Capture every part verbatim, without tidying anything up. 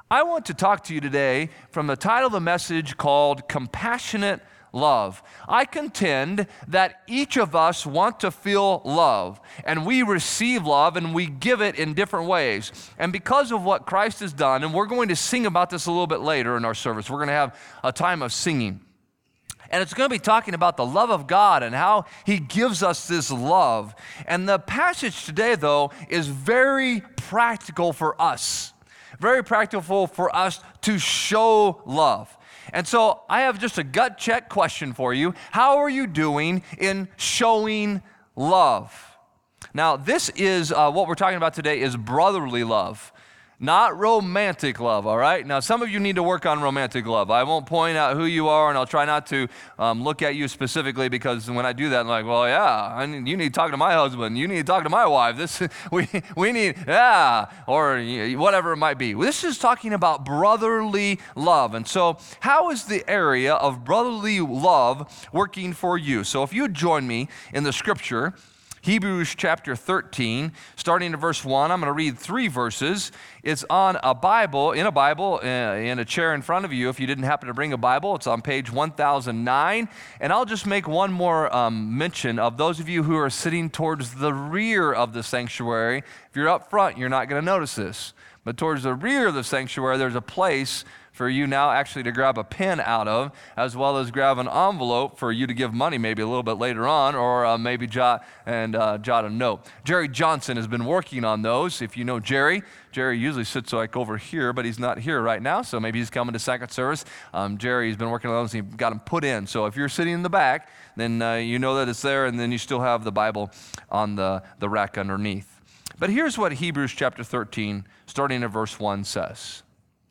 I want to talk to you today from the title of the message called Compassionate Love. I contend that each of us want to feel love, and we receive love and we give it in different ways. And because of what Christ has done, and we're going to sing about this a little bit later in our service, we're going to have a time of singing. And it's going to be talking about the love of God and how He gives us this love. And the passage today, though, is very practical for us. Very practical for us to show love. And so I have just a gut check question for you. How are you doing in showing love? Now, this is uh, what we're talking about today is brotherly love. Not romantic love, all right? Now, some of you need to work on romantic love. I won't point out who you are, and I'll try not to um, look at you specifically, because when I do that, I'm like, well, yeah, I need, you need to talk to my husband. You need to talk to my wife. This we we need, yeah, or whatever it might be. This is talking about brotherly love. And so how is the area of brotherly love working for you? So if you would join me in the scripture, Hebrews chapter thirteen, starting in verse one. I'm going to read three verses. It's on a Bible, in a Bible, uh, in a chair in front of you. If you didn't happen to bring a Bible, it's on page one thousand nine. And I'll just make one more um, mention of those of you who are sitting towards the rear of the sanctuary. If you're up front, you're not going to notice this. But towards the rear of the sanctuary, there's a place for you now actually to grab a pen out of, as well as grab an envelope for you to give money maybe a little bit later on, or uh, maybe jot and uh, jot a note. Jerry Johnson has been working on those. If you know Jerry, Jerry usually sits like over here, but he's not here right now, so maybe he's coming to second service. Um, Jerry's been working on those, and he got them put in. So if you're sitting in the back, then uh, you know that it's there, and then you still have the Bible on the, the rack underneath. But here's what Hebrews chapter thirteen, starting at verse one, says.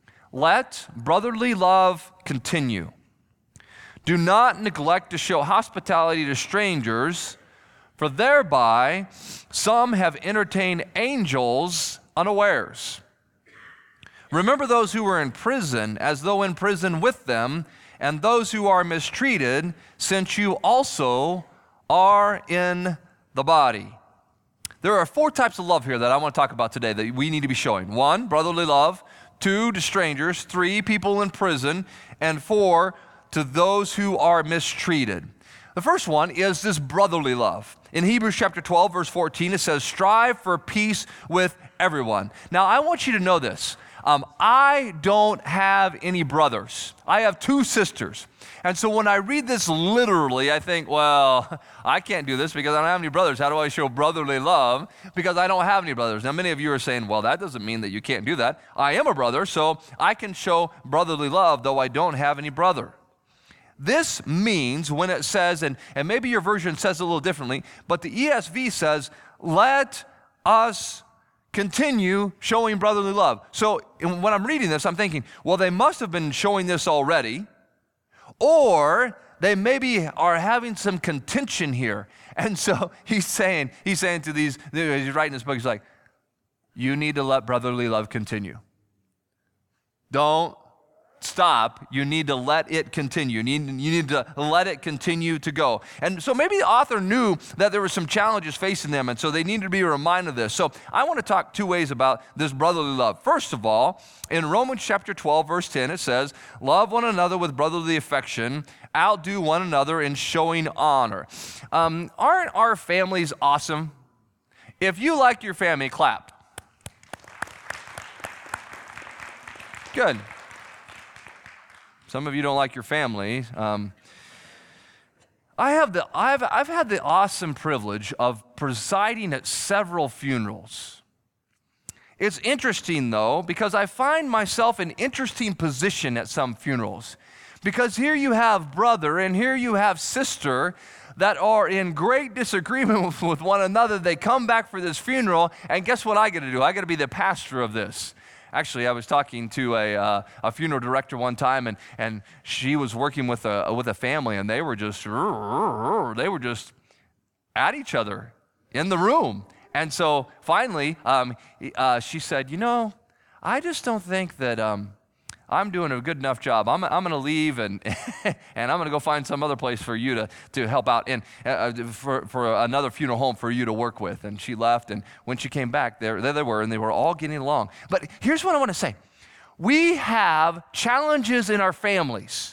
Let brotherly love continue. Do not neglect to show hospitality to strangers, for thereby some have entertained angels unawares. Remember those who were in prison, as though in prison with them, and those who are mistreated, since you also are in the body. There are four types of love here that I want to talk about today that we need to be showing. One, brotherly love. Two, to strangers. Three, people in prison. And four, to those who are mistreated. The first one is this brotherly love. In Hebrews chapter twelve, verse fourteen, it says, strive for peace with everyone. Now, I want you to know this. Um, I don't have any brothers. I have two sisters. And so when I read this literally, I think, well, I can't do this because I don't have any brothers. How do I show brotherly love? Because I don't have any brothers. Now, many of you are saying, well, that doesn't mean that you can't do that. I am a brother, so I can show brotherly love, though I don't have any brother. This means when it says, and, and maybe your version says it a little differently, but the E S V says, let us continue showing brotherly love. So when I'm reading this, I'm thinking, well, they must have been showing this already, or they maybe are having some contention here. And so he's saying, he's saying to these, he's writing this book, he's like, you need to let brotherly love continue. Don't stop. You need to let it continue. You need, you need to let it continue to go. And so maybe the author knew that there were some challenges facing them, and so they needed to be reminded of this. So I want to talk two ways about this brotherly love. First of all, in Romans chapter twelve, verse ten, it says, love one another with brotherly affection, outdo one another in showing honor. Um, aren't our families awesome? If you like your family, clap. Good. Some of you don't like your family. Um, I have the I've I've had the awesome privilege of presiding at several funerals. It's interesting though, because I find myself in interesting position at some funerals. Because here you have brother and here you have sister that are in great disagreement with one another. They come back for this funeral, and guess what I got to do? I got to be the pastor of this. Actually, I was talking to a uh, a funeral director one time, and and she was working with a with a family, and they were just they were just at each other in the room. And so finally, um, uh, she said, "You know, I just don't think that um, I'm doing a good enough job. I'm I'm going to leave and and I'm going to go find some other place for you to to help out in uh, for for another funeral home for you to work with." And she left, and when she came back, there there they were, and they were all getting along. But here's what I want to say: We have challenges in our families.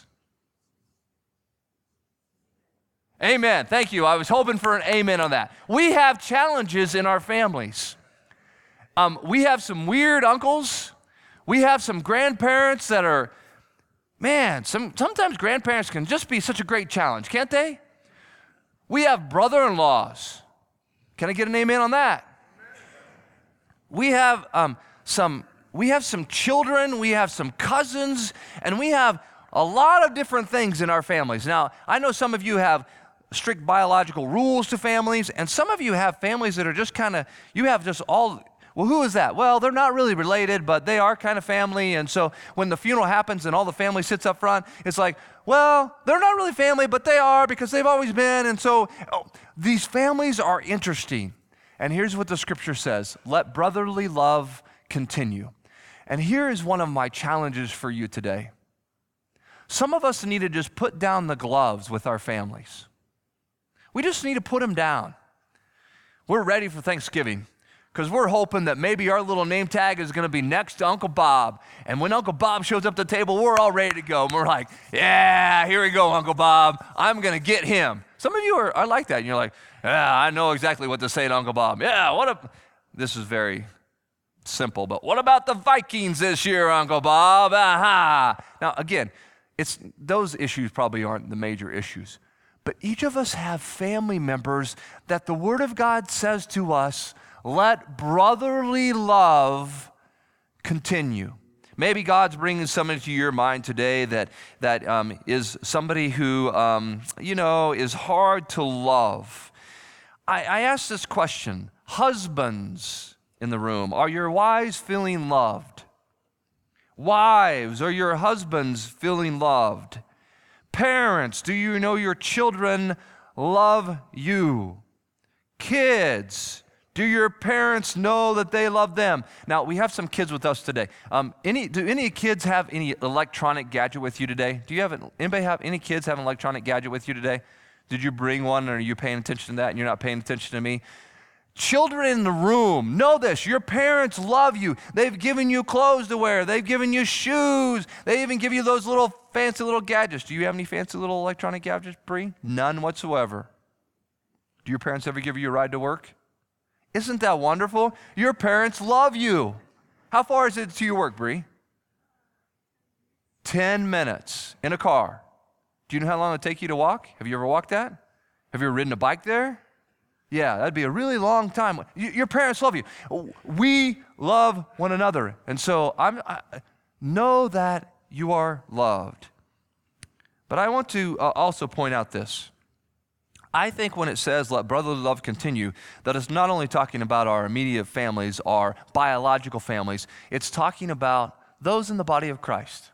Amen. Thank you. I was hoping for an amen on that. We have challenges in our families. Um, we have some weird uncles. We have some grandparents that are, man, some, sometimes grandparents can just be such a great challenge, can't they? We have brother-in-laws. Can I get an amen on that? We have um, some, we have some children, we have some cousins, and we have a lot of different things in our families. Now, I know some of you have strict biological rules to families, and some of you have families that are just kind of, you have just all, well, who is that? Well, they're not really related, but they are kind of family, and so when the funeral happens and all the family sits up front, it's like, well, they're not really family, but they are because they've always been, and so oh, these families are interesting. And here's what the scripture says: let brotherly love continue. And here is one of my challenges for you today. Some of us need to just put down the gloves with our families. We just need to put them down. We're ready for Thanksgiving because we're hoping that maybe our little name tag is going to be next to Uncle Bob. And when Uncle Bob shows up at the table, we're all ready to go. And we're like, yeah, here we go, Uncle Bob. I'm going to get him. Some of you are, are like that. And you're like, yeah, I know exactly what to say to Uncle Bob. Yeah, what a, this is very simple, but what about the Vikings this year, Uncle Bob? Aha. Now, again, it's those issues probably aren't the major issues, but each of us have family members that the Word of God says to us, let brotherly love continue. Maybe God's bringing somebody to your mind today that, that um, is somebody who, um, you know, is hard to love. I, I ask this question: husbands in the room, are your wives feeling loved? Wives, are your husbands feeling loved? Parents, do you know your children love you? Kids, do your parents know that they love them? Now, we have some kids with us today. Um, any, do any kids have any electronic gadget with you today? Do you have, anybody have, any kids have an electronic gadget with you today? Did you bring one, or are you paying attention to that and you're not paying attention to me? Children in the room, know this: your parents love you. They've given you clothes to wear. They've given you shoes. They even give you those little fancy little gadgets. Do you have any fancy little electronic gadgets, Bree? None whatsoever. Do your parents ever give you a ride to work? Isn't that wonderful? Your parents love you. How far is it to your work, Bree? Ten minutes in a car. Do you know how long it take you to walk? Have you ever walked that? Have you ever ridden a bike there? Yeah, that'd be a really long time. You, your parents love you. We love one another. And so I'm, I know that you are loved. But I want to uh, also point out this. I think when it says, let brotherly love continue, that it's not only talking about our immediate families, our biological families, it's talking about those in the body of Christ.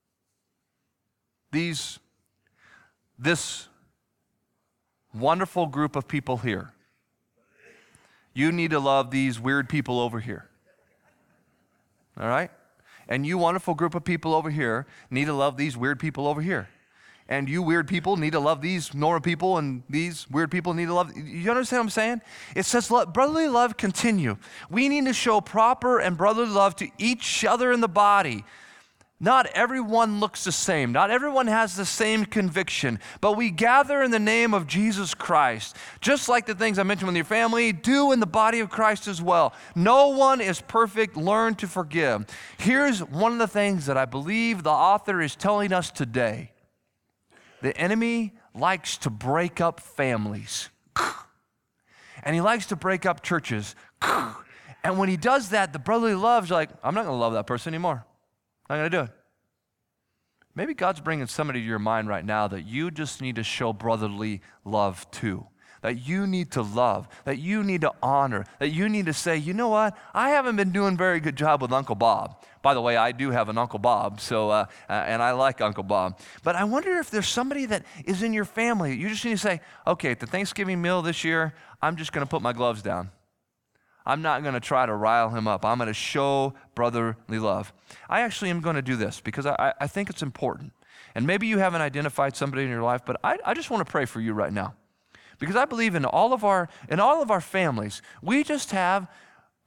These, this wonderful group of people here. You need to love these weird people over here. All right? And you wonderful group of people over here need to love these weird people over here. And you weird people need to love these normal people, and these weird people need to love. You understand what I'm saying? It says, let brotherly love continue. We need to show proper and brotherly love to each other in the body. Not everyone looks the same. Not everyone has the same conviction. But we gather in the name of Jesus Christ. Just like the things I mentioned with your family, do in the body of Christ as well. No one is perfect. Learn to forgive. Here's one of the things that I believe the author is telling us today. The enemy likes to break up families. And he likes to break up churches. And when he does that, the brotherly love is like, I'm not going to love that person anymore. I'm not going to do it. Maybe God's bringing somebody to your mind right now that you just need to show brotherly love to, that you need to love, that you need to honor, that you need to say, you know what, I haven't been doing a very good job with Uncle Bob. By the way, I do have an Uncle Bob, so uh, uh, and I like Uncle Bob. But I wonder if there's somebody that is in your family. You just need to say, okay, at the Thanksgiving meal this year, I'm just going to put my gloves down. I'm not going to try to rile him up. I'm going to show brotherly love. I actually am going to do this because I, I think it's important. And maybe you haven't identified somebody in your life, but I, I just want to pray for you right now. Because I believe in all of our in all of our families, we just have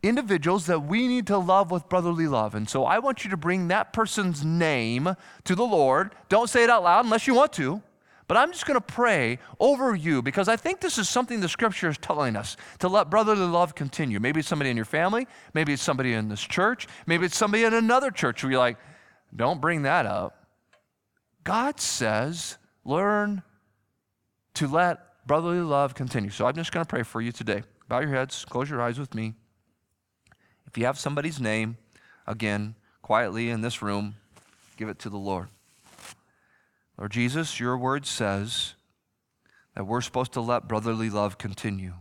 individuals that we need to love with brotherly love. And so I want you to bring that person's name to the Lord. Don't say it out loud unless you want to. But I'm just going to pray over you because I think this is something the Scripture is telling us, to let brotherly love continue. Maybe it's somebody in your family. Maybe it's somebody in this church. Maybe it's somebody in another church where you're like, don't bring that up. God says, learn to let brotherly love continue. So I'm just going to pray for you today. Bow your heads, close your eyes with me. If you have somebody's name, again, quietly in this room, give it to the Lord. Lord Jesus, your word says that we're supposed to let brotherly love continue.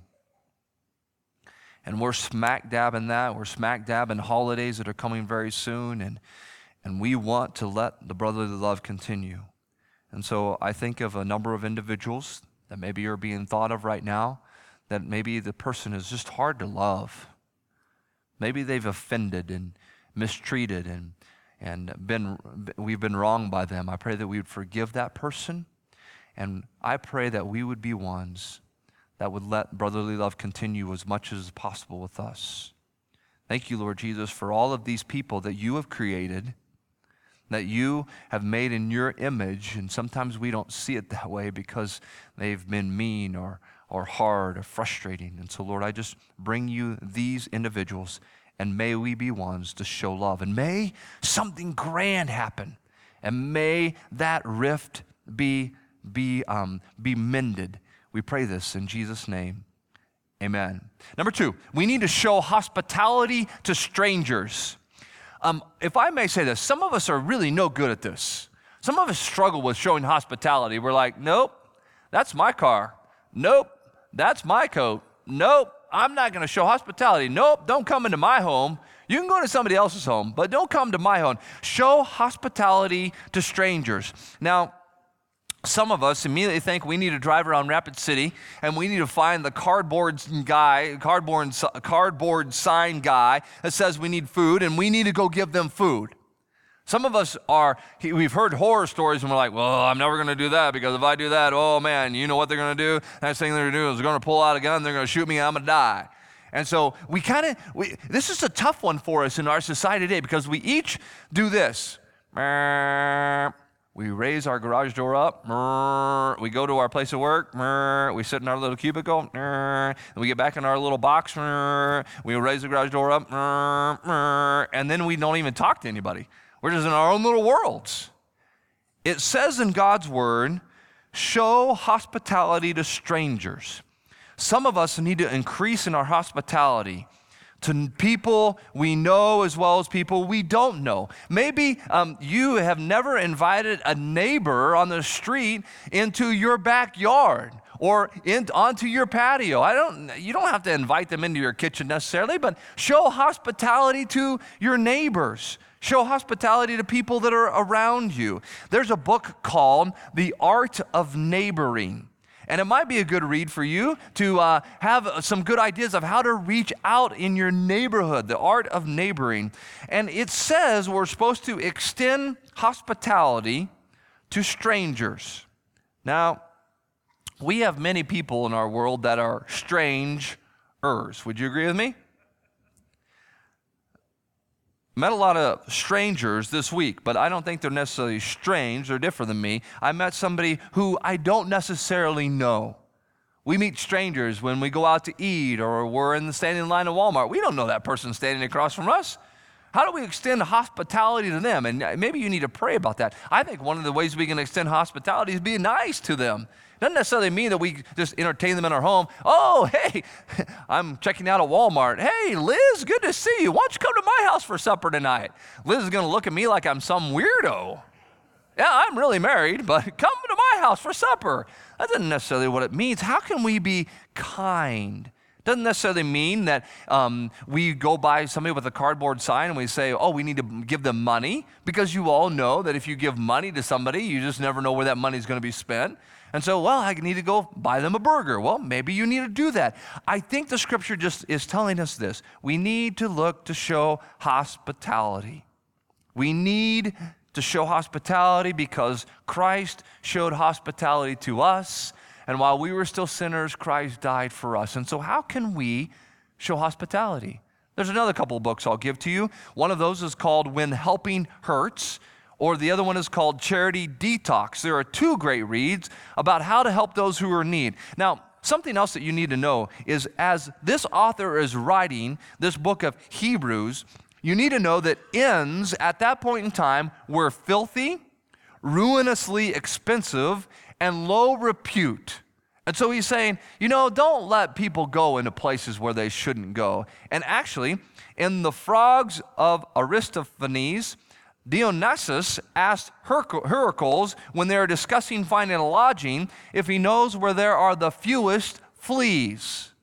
And we're smack dab in that. We're smack dab in holidays that are coming very soon. And, and we want to let the brotherly love continue. And so I think of a number of individuals that maybe are being thought of right now, that maybe the person is just hard to love. Maybe they've offended and mistreated and and been we've been wronged by them. I pray that we would forgive that person, and I pray that we would be ones that would let brotherly love continue as much as possible with us. Thank you, Lord Jesus, for all of these people that you have created, that you have made in your image, and sometimes we don't see it that way because they've been mean or, or hard or frustrating. And so, Lord, I just bring you these individuals, and may we be ones to show love. And may something grand happen. And may that rift be, be, um, be mended. We pray this in Jesus' name. Amen. Number two, we need to show hospitality to strangers. Um, if I may say this, some of us are really no good at this. Some of us struggle with showing hospitality. We're like, nope, that's my car. Nope, that's my coat. Nope, I'm not going to show hospitality. Nope, don't come into my home. You can go to somebody else's home, but don't come to my home. Show hospitality to strangers. Now, some of us immediately think we need to drive around Rapid City and we need to find the cardboard guy, cardboard, cardboard sign guy that says we need food, and we need to go give them food. Some of us are, we've heard horror stories and we're like, well, I'm never going to do that because if I do that, oh man, you know what they're going to do? Next thing they're going to do is they're going to pull out a gun, they're going to shoot me, and I'm going to die. And so we kind of, we, this is a tough one for us in our society today because we each do this. We raise our garage door up. We go to our place of work. We sit in our little cubicle. And we get back in our little box. We raise the garage door up. And then we don't even talk to anybody. We're just in our own little worlds. It says in God's word, show hospitality to strangers. Some of us need to increase in our hospitality to people we know as well as people we don't know. Maybe um, you have never invited a neighbor on the street into your backyard or in, onto your patio. I don't. You don't have to invite them into your kitchen necessarily, but show hospitality to your neighbors. Show hospitality to people that are around you. There's a book called The Art of Neighboring. And it might be a good read for you to uh, have some good ideas of how to reach out in your neighborhood, the art of neighboring. And it says we're supposed to extend hospitality to strangers. Now, we have many people in our world that are strangers. Would you agree with me? Met a lot of strangers this week, but I don't think they're necessarily strange. They're different than me. I met somebody who I don't necessarily know. We meet strangers when we go out to eat or we're in the standing line at Walmart. We don't know that person standing across from us. How do we extend hospitality to them? And maybe you need to pray about that. I think one of the ways we can extend hospitality is being nice to them. Doesn't necessarily mean that we just entertain them in our home. Oh, hey, I'm checking out at Walmart. Hey, Liz, good to see you. Why don't you come to my house for supper tonight? Liz is going to look at me like I'm some weirdo. Yeah, I'm really married, but come to my house for supper. That isn't necessarily what it means. How can we be kind? Doesn't necessarily mean that um, we go by somebody with a cardboard sign and we say, oh, we need to give them money, because you all know that if you give money to somebody, you just never know where that money is going to be spent. And so, well, I need to go buy them a burger. Well, maybe you need to do that. I think the scripture just is telling us this. We need to look to show hospitality. We need to show hospitality because Christ showed hospitality to us. And while we were still sinners, Christ died for us. And so how can we show hospitality? There's another couple of books I'll give to you. One of those is called When Helping Hurts, or the other one is called Charity Detox. There are two great reads about how to help those who are in need. Now, something else that you need to know is as this author is writing this book of Hebrews, you need to know that ends at that point in time were filthy, ruinously expensive, and low repute. And so he's saying, you know, don't let people go into places where they shouldn't go. And actually, in the Frogs of Aristophanes, Dionysus asked Heracles when they were discussing finding a lodging if he knows where there are the fewest fleas.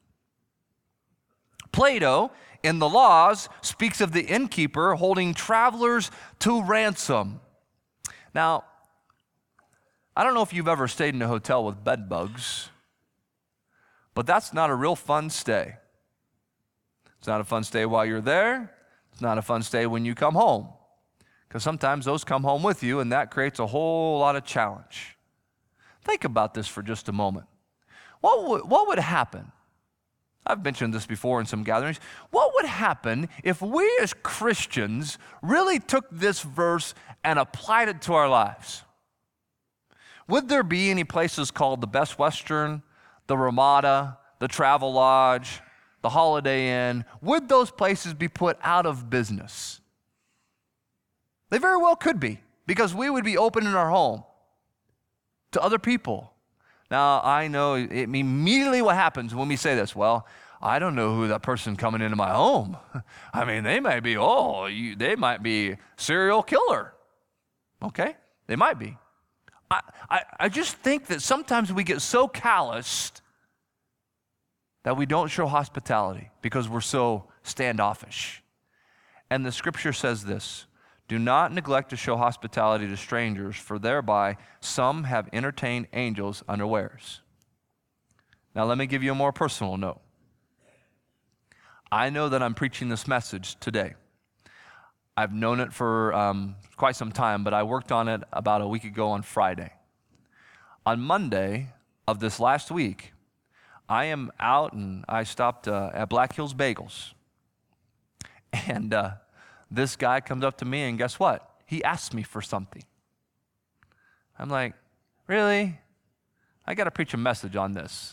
Plato, in the Laws, speaks of the innkeeper holding travelers to ransom. Now, I don't know if you've ever stayed in a hotel with bed bugs, but that's not a real fun stay. It's not a fun stay while you're there. It's not a fun stay when you come home, because sometimes those come home with you, and that creates a whole lot of challenge. Think about this for just a moment. What would, what would happen? I've mentioned this before in some gatherings. What would happen if we as Christians really took this verse and applied it to our lives? Would there be any places called the Best Western, the Ramada, the Travel Lodge, the Holiday Inn? Would those places be put out of business? They very well could be, because we would be opening our home to other people. Now, I know it, immediately what happens when we say this. Well, I don't know who that person coming into my home. I mean, they might be, oh, you, they might be serial killer. Okay, they might be. I, I, I just think that sometimes we get so calloused that we don't show hospitality because we're so standoffish. And the scripture says this: do not neglect to show hospitality to strangers, for thereby some have entertained angels unawares. Now let me give you a more personal note. I know that I'm preaching this message today. I've known it for um, quite some time, but I worked on it about a week ago on Friday. On Monday of this last week, I am out and I stopped uh, at Black Hills Bagels. And uh, this guy comes up to me, and guess what? He asks me for something. I'm like, really? I got to preach a message on this.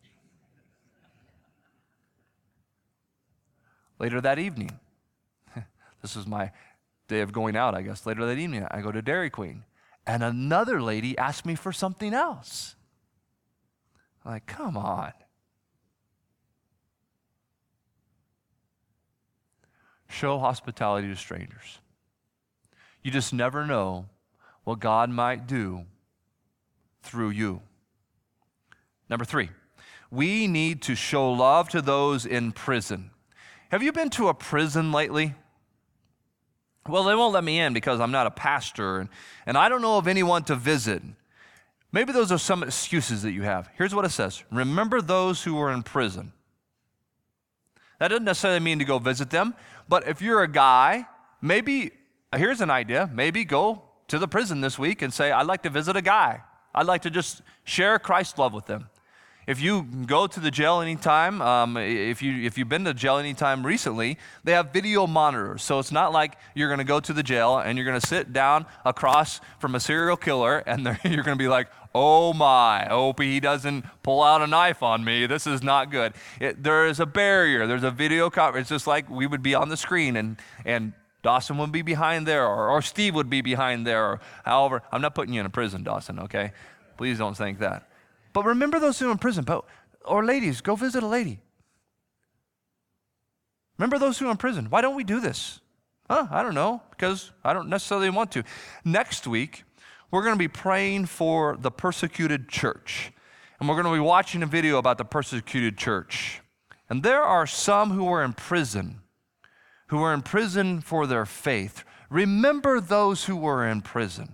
Later that evening, this is my day of going out, I guess. Later that evening, I go to Dairy Queen, and another lady asked me for something else. I'm like, come on. Show hospitality to strangers. You just never know what God might do through you. Number three, we need to show love to those in prison. Have you been to a prison lately? Well, they won't let me in because I'm not a pastor, and, and I don't know of anyone to visit. Maybe those are some excuses that you have. Here's what it says: remember those who are in prison. That doesn't necessarily mean to go visit them, but if you're a guy, maybe, here's an idea, maybe go to the prison this week and say, I'd like to visit a guy. I'd like to just share Christ's love with them. If you go to the jail anytime, um, if, you, if you've been to jail anytime recently, they have video monitors. So it's not like you're going to go to the jail and you're going to sit down across from a serial killer and you're going to be like, oh my, I hope he doesn't pull out a knife on me. This is not good. It, there is a barrier. There's a video cover. It's just like we would be on the screen and, and Dawson would be behind there, or, or Steve would be behind there. Or however, I'm not putting you in a prison, Dawson, okay? Please don't think that. But remember those who are in prison. But, or ladies, go visit a lady. Remember those who are in prison. Why don't we do this? Huh, I don't know, because I don't necessarily want to. Next week, we're going to be praying for the persecuted church. And we're going to be watching a video about the persecuted church. And there are some who are in prison, who are in prison for their faith. Remember those who were in prison.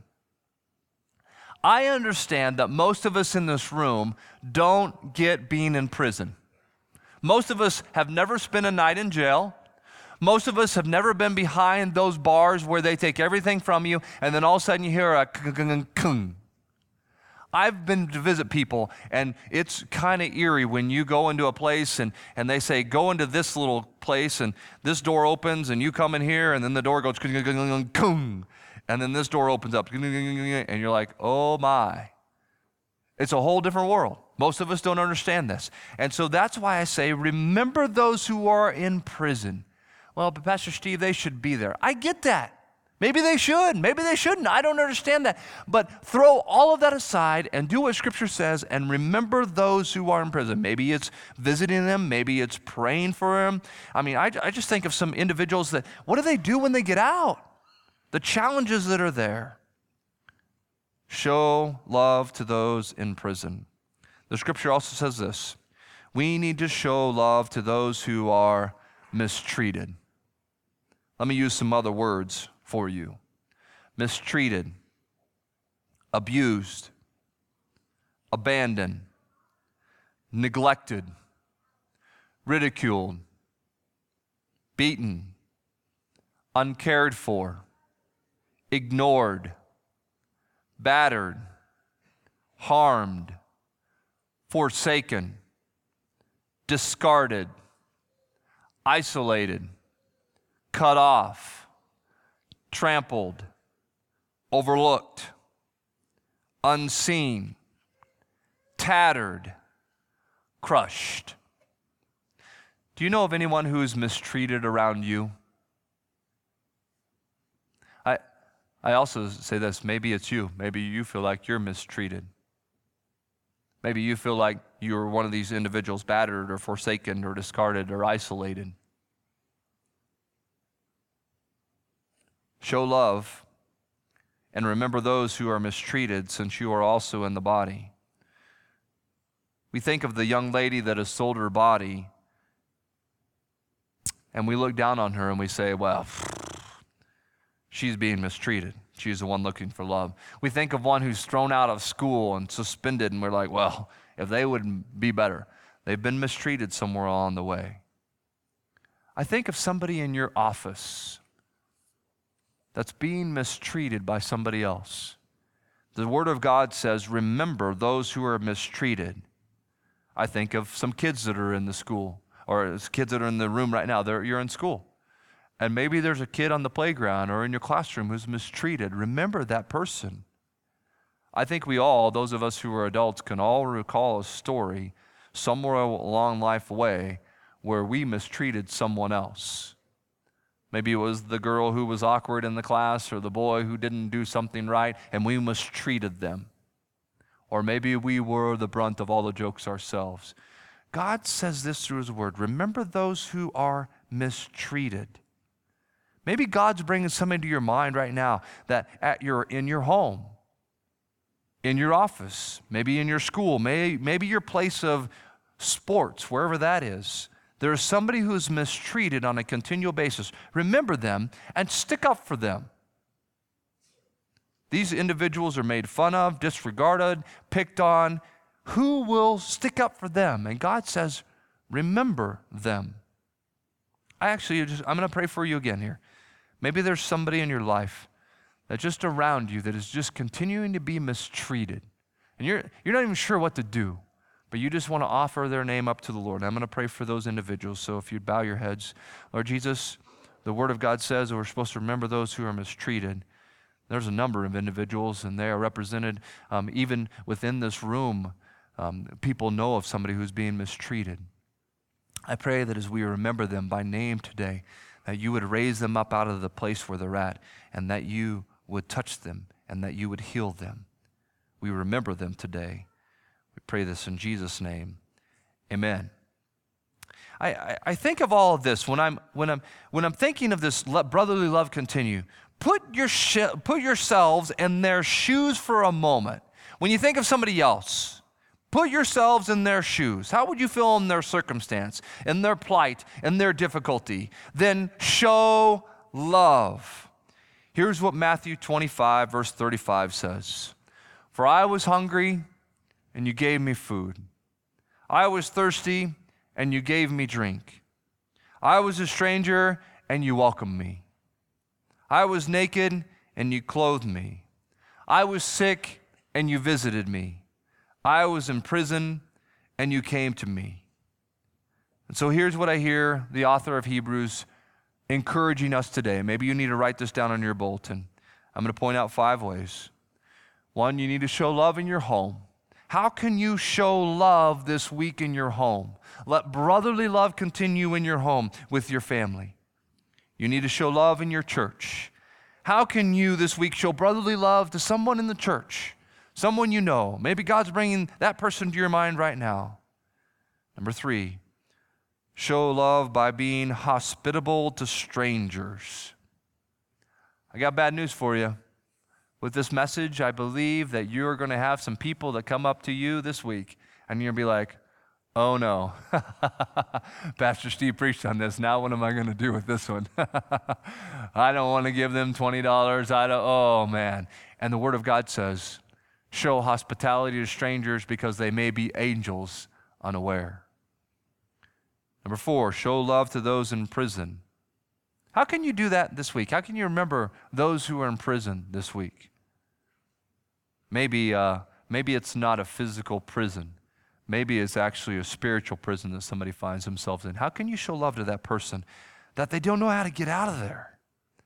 I understand that most of us in this room don't get being in prison. Most of us have never spent a night in jail. Most of us have never been behind those bars where they take everything from you and then all of a sudden you hear a kung. I've been to visit people, and it's kind of eerie when you go into a place and, and they say, go into this little place, and this door opens, and you come in here, and then the door goes, and then this door opens up, and you're like, oh my. It's a whole different world. Most of us don't understand this. And so that's why I say, remember those who are in prison. Well, but Pastor Steve, they should be there. I get that. Maybe they should. Maybe they shouldn't. I don't understand that. But throw all of that aside and do what Scripture says and remember those who are in prison. Maybe it's visiting them. Maybe it's praying for them. I mean, I, I just think of some individuals that, what do they do when they get out? The challenges that are there. Show love to those in prison. The Scripture also says this. We need to show love to those who are mistreated. Let me use some other words for you. Mistreated, abused, abandoned, neglected, ridiculed, beaten, uncared for, ignored, battered, harmed, forsaken, discarded, isolated, cut off, trampled, overlooked, unseen, tattered, crushed. Do you know of anyone who is mistreated around you? I, I also say this, maybe it's you. Maybe you feel like you're mistreated. Maybe you feel like you're one of these individuals battered or forsaken or discarded or isolated. Show love and remember those who are mistreated, since you are also in the body. We think of the young lady that has sold her body, and we look down on her and we say, well, she's being mistreated. She's the one looking for love. We think of one who's thrown out of school and suspended, and we're like, well, if they would be better. They've been mistreated somewhere along the way. I think of somebody in your office that's being mistreated by somebody else. The Word of God says, remember those who are mistreated. I think of some kids that are in the school, or kids that are in the room right now. They're, you're in school. And maybe there's a kid on the playground or in your classroom who's mistreated. Remember that person. I think we all, those of us who are adults, can all recall a story somewhere along life way where we mistreated someone else. Maybe it was the girl who was awkward in the class or the boy who didn't do something right and we mistreated them. Or maybe we were the brunt of all the jokes ourselves. God says this through His Word. Remember those who are mistreated. Maybe God's bringing something to your mind right now that at your in your home, in your office, maybe in your school, may, maybe your place of sports, wherever that is, there is somebody who is mistreated on a continual basis. Remember them and stick up for them. These individuals are made fun of, disregarded, picked on. Who will stick up for them? And God says, remember them. I actually just, I'm going to pray for you again here. Maybe there's somebody in your life that's just around you that is just continuing to be mistreated. And you're, you're not even sure what to do, but you just want to offer their name up to the Lord. I'm going to pray for those individuals. So if you'd bow your heads. Lord Jesus, the Word of God says that we're supposed to remember those who are mistreated. There's a number of individuals, and they are represented um, even within this room. Um, people know of somebody who's being mistreated. I pray that as we remember them by name today, that you would raise them up out of the place where they're at, and that you would touch them, and that you would heal them. We remember them today. We pray this in Jesus' name. Amen. I, I, I think of all of this when I'm when I'm when I'm thinking of this brotherly love continue. Put your sh- put yourselves in their shoes for a moment. When you think of somebody else, put yourselves in their shoes. How would you feel in their circumstance, in their plight, in their difficulty? Then show love. Here's what Matthew twenty-five, verse thirty-five says. For I was hungry, and you gave me food. I was thirsty, and you gave me drink. I was a stranger, and you welcomed me. I was naked, and you clothed me. I was sick, and you visited me. I was in prison, and you came to me. And so here's what I hear the author of Hebrews encouraging us today. Maybe you need to write this down on your bulletin. I'm going to point out five ways. One, you need to show love in your home. How can you show love this week in your home? Let brotherly love continue in your home with your family. You need to show love in your church. How can you this week show brotherly love to someone in the church? Someone you know. Maybe God's bringing that person to your mind right now. Number three, show love by being hospitable to strangers. I got bad news for you. With this message, I believe that you're going to have some people that come up to you this week, and you're going to be like, oh no, Pastor Steve preached on this. Now what am I going to do with this one? I don't want to give them twenty dollars. I don't, oh man. And the Word of God says, show hospitality to strangers because they may be angels unaware. Number four, show love to those in prison. How can you do that this week? How can you remember those who are in prison this week? Maybe, uh, maybe it's not a physical prison. Maybe it's actually a spiritual prison that somebody finds themselves in. How can you show love to that person that they don't know how to get out of there?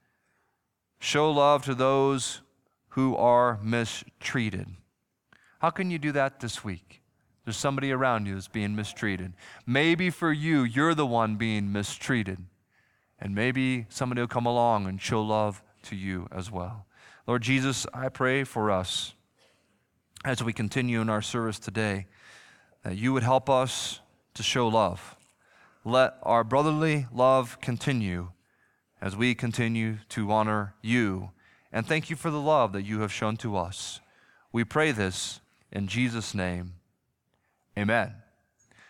Show love to those who are mistreated. How can you do that this week? There's somebody around you that's being mistreated. Maybe for you, you're the one being mistreated. And maybe somebody will come along and show love to you as well. Lord Jesus, I pray for us as we continue in our service today, that you would help us to show love. Let our brotherly love continue as we continue to honor you. And thank you for the love that you have shown to us. We pray this in Jesus' name. Amen.